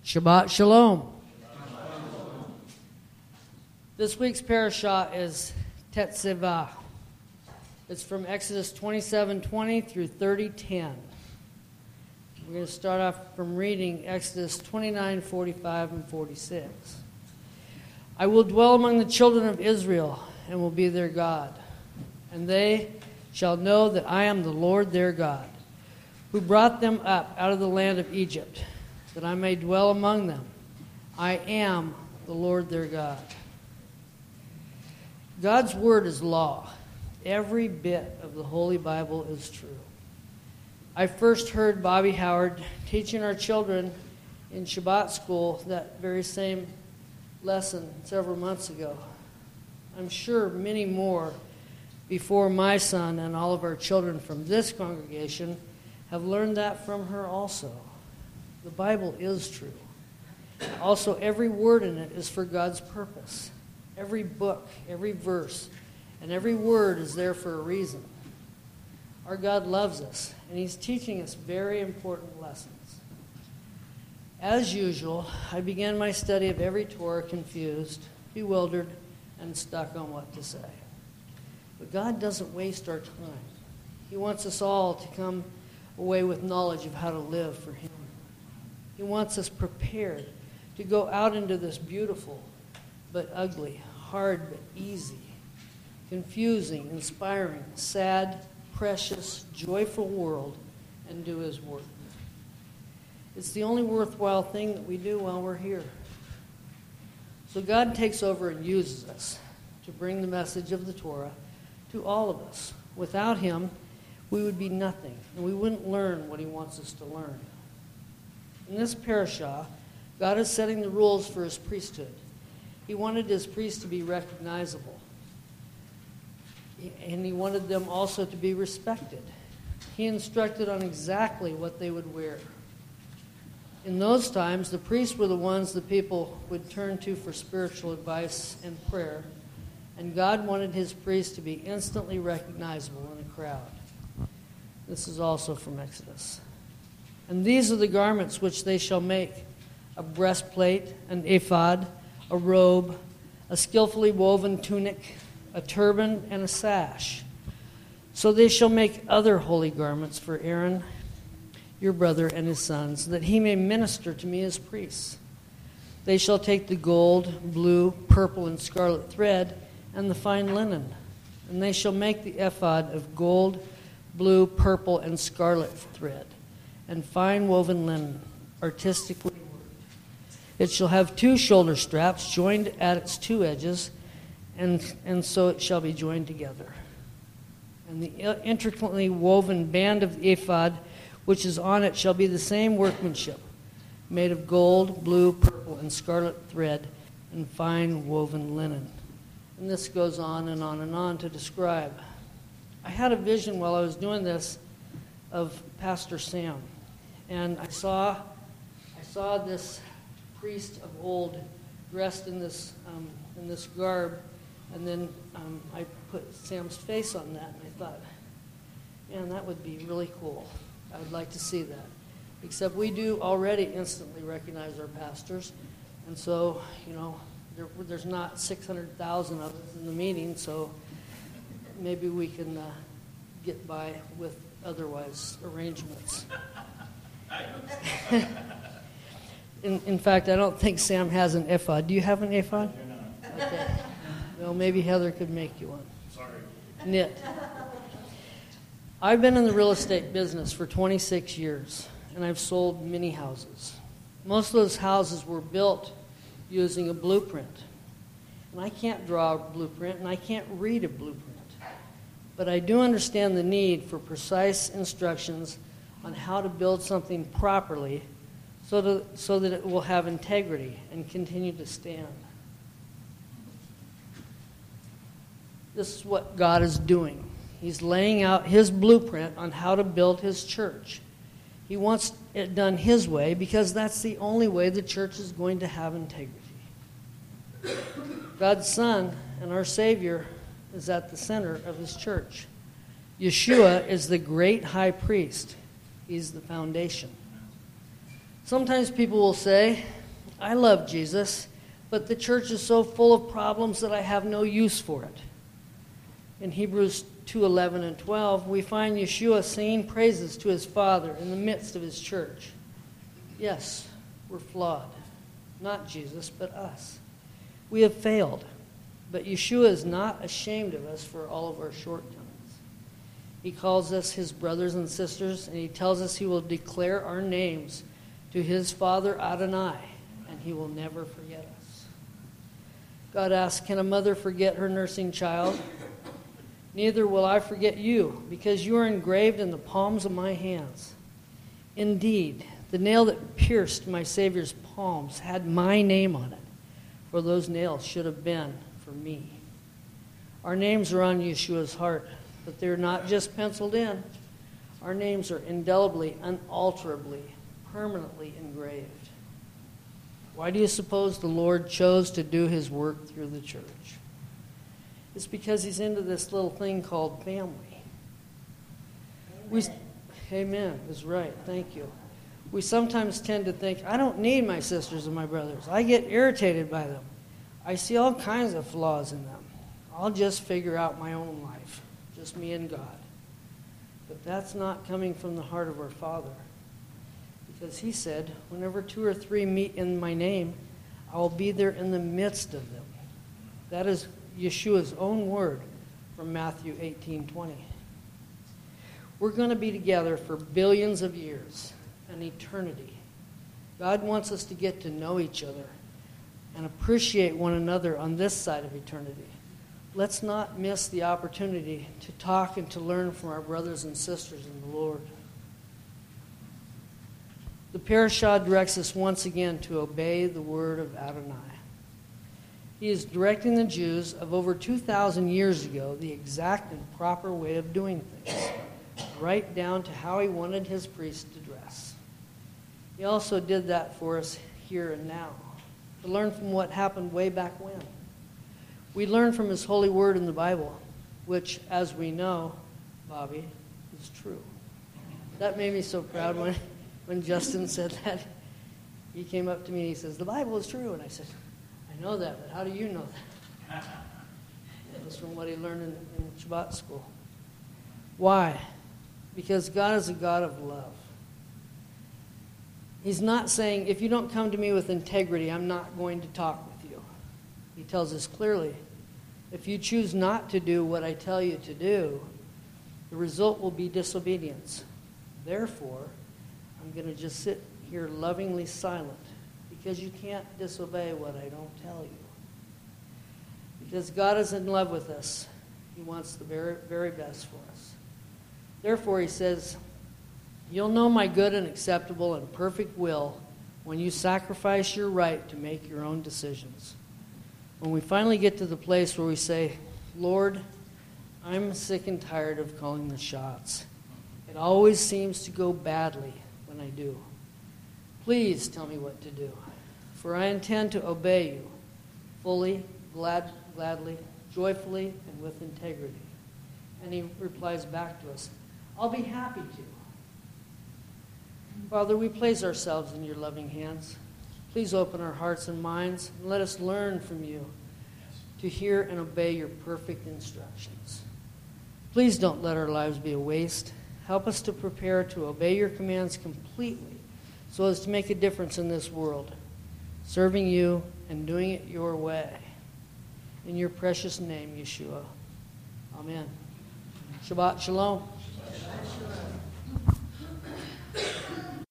Shabbat Shalom. This week's parashah is Tetzaveh. It's from Exodus 27:20 through 30:10. We're going to start off from reading Exodus 29:45 and 46. I will dwell among the children of Israel and will be their God, and they shall know that I am the Lord their God, who brought them up out of the land of Egypt, that I may dwell among them. I am the Lord their God. God's word is law. Every bit of the Holy Bible is true. I first heard Bobby Howard teaching our children in Shabbat school that very same lesson several months ago. I'm sure many more before my son and all of our children from this congregation have learned that from her also. The Bible is true. Also, every word in it is for God's purpose. Every book, every verse, and every word is there for a reason. Our God loves us, and He's teaching us very important lessons. As usual, I began my study of every Torah confused, bewildered, and stuck on what to say. But God doesn't waste our time. He wants us all to come away with knowledge of how to live for Him. He wants us prepared to go out into this beautiful but ugly, hard but easy, confusing, inspiring, sad, precious, joyful world and do His work. It's the only worthwhile thing that we do while we're here. So God takes over and uses us to bring the message of the Torah to all of us. Without Him, we would be nothing, and we wouldn't learn what He wants us to learn. In this parashah, God is setting the rules for His priesthood. He wanted His priests to be recognizable, and He wanted them also to be respected. He instructed on exactly what they would wear. In those times, the priests were the ones the people would turn to for spiritual advice and prayer, and God wanted His priests to be instantly recognizable in a crowd. This is also from Exodus. And these are the garments which they shall make: a breastplate, an ephod, a robe, a skillfully woven tunic, a turban, and a sash. So they shall make other holy garments for Aaron, your brother, and his sons, that he may minister to me as priests. They shall take the gold, blue, purple, and scarlet thread, and the fine linen, and they shall make the ephod of gold, blue, purple, and scarlet thread, and fine woven linen, artistically worked. It shall have 2 shoulder straps joined at its 2 edges, and so it shall be joined together. And the intricately woven band of the ephod, which is on it, shall be the same workmanship, made of gold, blue, purple, and scarlet thread, and fine woven linen. And this goes on and on and on to describe. I had a vision while I was doing this of Pastor Sam, and I saw this priest of old dressed in this garb, and then I put Sam's face on that, and I thought, man, that would be really cool. I would like to see that. Except we do already instantly recognize our pastors, and so, there's not 600,000 of us in the meeting, so maybe we can get by with otherwise arrangements. In fact, I don't think Sam has an ephod. Do you have an ephod? Okay. Well, maybe Heather could make you one. Sorry. Knit. I've been in the real estate business for 26 years, and I've sold many houses. Most of those houses were built using a blueprint. And I can't draw a blueprint, and I can't read a blueprint. But I do understand the need for precise instructions on how to build something properly so that it will have integrity and continue to stand. This is what God is doing. He's laying out His blueprint on how to build His church. He wants it done His way because that's the only way the church is going to have integrity. God's Son and our Savior is at the center of His church. Yeshua is the great high priest. He's the foundation. Sometimes people will say, I love Jesus, but the church is so full of problems that I have no use for it. In Hebrews 2:11 and 12, we find Yeshua singing praises to his Father in the midst of his church. Yes, we're flawed. Not Jesus, but us. We have failed, but Yeshua is not ashamed of us for all of our shortcomings. He calls us his brothers and sisters, and he tells us he will declare our names to his Father Adonai, and he will never forget us. God asks, can a mother forget her nursing child? Neither will I forget you, because you are engraved in the palms of my hands. Indeed, the nail that pierced my Savior's palms had my name on it, for those nails should have been for me. Our names are on Yeshua's heart, but they're not just penciled in. Our names are indelibly, unalterably, permanently engraved. Why do you suppose the Lord chose to do his work through the church? It's because he's into this little thing called family. Amen is right. Thank you. We sometimes tend to think, I don't need my sisters and my brothers. I get irritated by them. I see all kinds of flaws in them. I'll just figure out my own life, just me and God. But that's not coming from the heart of our Father. Because he said, whenever 2 or 3 meet in my name, I will be there in the midst of them. That is Yeshua's own word from Matthew 18:20. We're going to be together for billions of years, an eternity. God wants us to get to know each other and appreciate one another on this side of eternity. Let's not miss the opportunity to talk and to learn from our brothers and sisters in the Lord. The parashah directs us once again to obey the word of Adonai. He is directing the Jews of over 2,000 years ago the exact and proper way of doing things, right down to how he wanted his priests to dress. He also did that for us here and now, to learn from what happened way back when. We learn from his holy word in the Bible, which, as we know, Bobby, is true. That made me so proud when Justin said that. He came up to me and he says, the Bible is true. And I said, I know that, but how do you know that? It was from what he learned in Shabbat school. Why? Because God is a God of love. He's not saying, if you don't come to me with integrity, I'm not going to talk with you. He tells us clearly, if you choose not to do what I tell you to do, the result will be disobedience. Therefore, I'm going to just sit here lovingly silent, because you can't disobey what I don't tell you. Because God is in love with us. He wants the very, very best for us. Therefore, he says, you'll know my good and acceptable and perfect will when you sacrifice your right to make your own decisions. When we finally get to the place where we say, Lord, I'm sick and tired of calling the shots. It always seems to go badly when I do. Please tell me what to do, for I intend to obey you fully, gladly, joyfully, and with integrity. And he replies back to us, I'll be happy to. Father, we place ourselves in your loving hands. Please open our hearts and minds and let us learn from you to hear and obey your perfect instructions. Please don't let our lives be a waste. Help us to prepare to obey your commands completely so as to make a difference in this world, serving you and doing it your way. In your precious name, Yeshua. Amen. Shabbat Shalom.